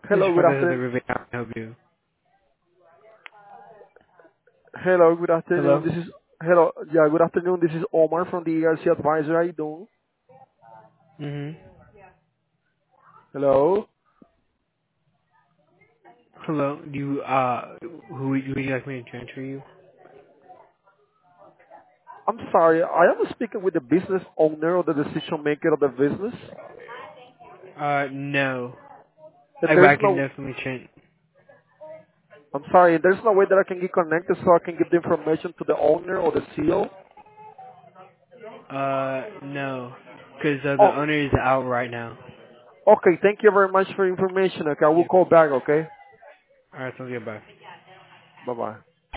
This is Hello, good Fernando de afternoon. Rivera. How can I help you? Hello, good afternoon. Hello? This is hello. Yeah, good afternoon. This is Omar from the ERC Advisor. How you doing? Mm-hmm. Hello. Hello? Do you, would you like me to transfer you? I'm sorry. I am speaking with the business owner or the decision maker of the business. No. And I there's can no. definitely I'm sorry. There's no way that I can get connected so I can give the information to the owner or the CEO. no. Because, the Oh, owner is out right now. okay. Thank you very much for your information. Okay, I will Yep. call back. Okay. Alright, sounds good, bye. Bye bye.